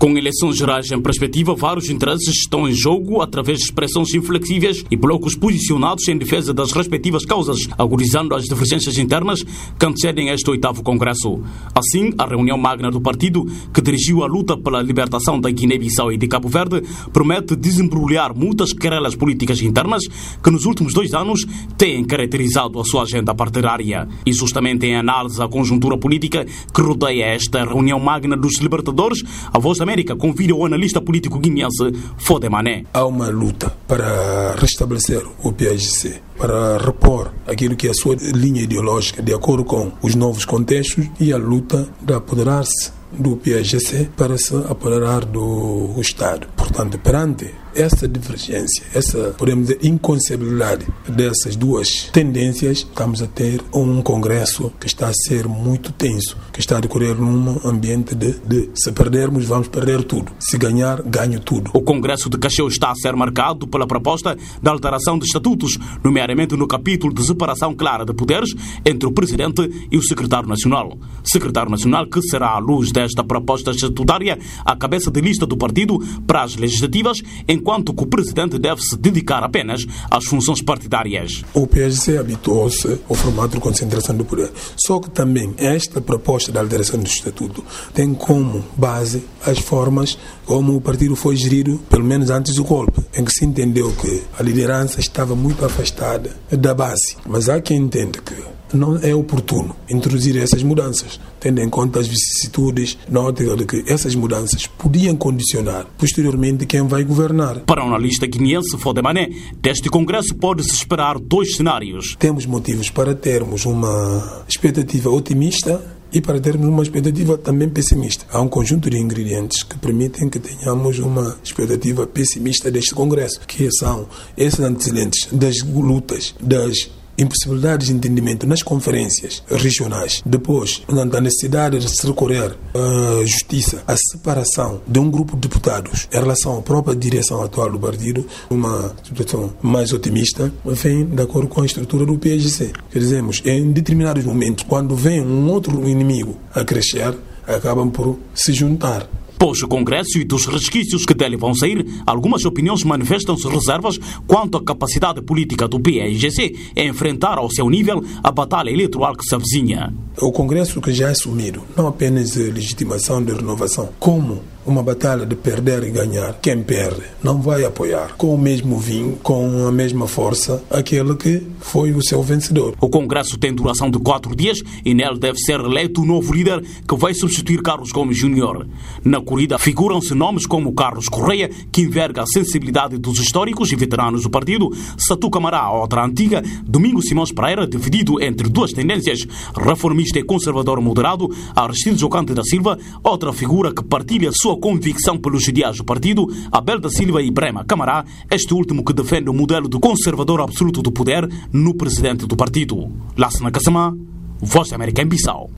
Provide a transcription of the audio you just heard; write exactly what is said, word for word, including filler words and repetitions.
Com eleições gerais em perspectiva, vários interesses estão em jogo através de expressões inflexíveis e blocos posicionados em defesa das respectivas causas, agudizando as divergências internas que antecedem este oitavo Congresso. Assim, a reunião magna do partido, que dirigiu a luta pela libertação da Guiné-Bissau e de Cabo Verde, promete desembrulhar muitas querelas políticas internas que nos últimos dois anos têm caracterizado a sua agenda partidária. E justamente em análise à conjuntura política que rodeia esta reunião magna dos libertadores, a Voz da América convida o analista político guineense Fode Mané. Há uma luta para restabelecer o P A G C, para repor aquilo que é a sua linha ideológica de acordo com os novos contextos, e a luta de apoderar-se do P A G C para se apoderar do Estado. Portanto, perante essa divergência, essa, podemos dizer, inconciliabilidade dessas duas tendências, estamos a ter um Congresso que está a ser muito tenso, que está a decorrer num ambiente de, de se perdermos, vamos perder tudo. Se ganhar, ganho tudo. O Congresso de Cacheu está a ser marcado pela proposta de alteração de estatutos, nomeadamente no capítulo de separação clara de poderes entre o Presidente e o Secretário Nacional. Secretário Nacional que será, à luz desta proposta estatutária, a cabeça de lista do partido para as legislativas, enquanto que o Presidente deve se dedicar apenas às funções partidárias. O P A G C habituou-se ao formato de concentração do poder. Só que também esta proposta de alteração do Estatuto tem como base as formas como o partido foi gerido, pelo menos antes do golpe, em que se entendeu que a liderança estava muito afastada da base. Mas há quem entende que não é oportuno introduzir essas mudanças, tendo em conta as vicissitudes, na ótica de que essas mudanças podiam condicionar posteriormente quem vai governar. Para o analista guineense Fode Mané, deste Congresso pode-se esperar dois cenários. Temos motivos para termos uma expectativa otimista e para termos uma expectativa também pessimista. Há um conjunto de ingredientes que permitem que tenhamos uma expectativa pessimista deste Congresso, que são esses antecedentes das lutas, das impossibilidades de entendimento nas conferências regionais. Depois, a necessidade de se recorrer à justiça, a separação de um grupo de deputados em relação à própria direção atual do partido, uma situação mais otimista, vem de acordo com a estrutura do P A G C. Quer dizemos, em determinados momentos, quando vem um outro inimigo a crescer, acabam por se juntar. Após o Congresso e dos resquícios que dele vão sair, algumas opiniões manifestam-se reservas quanto à capacidade política do P A G C em enfrentar ao seu nível a batalha eleitoral que se avizinha. O Congresso que já é assumido, não apenas de legitimação de renovação, como uma batalha de perder e ganhar, quem perde não vai apoiar com o mesmo vinho, com a mesma força, aquele que foi o seu vencedor. O Congresso tem duração de quatro dias e nele deve ser eleito o novo líder que vai substituir Carlos Gomes Júnior. Na corrida figuram-se nomes como Carlos Correia, que enverga a sensibilidade dos históricos e veteranos do partido, Satu Camará, outra antiga, Domingos Simões Pereira, dividido entre duas tendências, reformista e conservador moderado, Aristides Ocante da Silva, outra figura que partilha sua convicção pelos ideais do partido, Abel da Silva e Brema Camará, este último que defende o modelo do conservador absoluto do poder no presidente do partido. Lassana Kassamá, Voz da América em Bissau.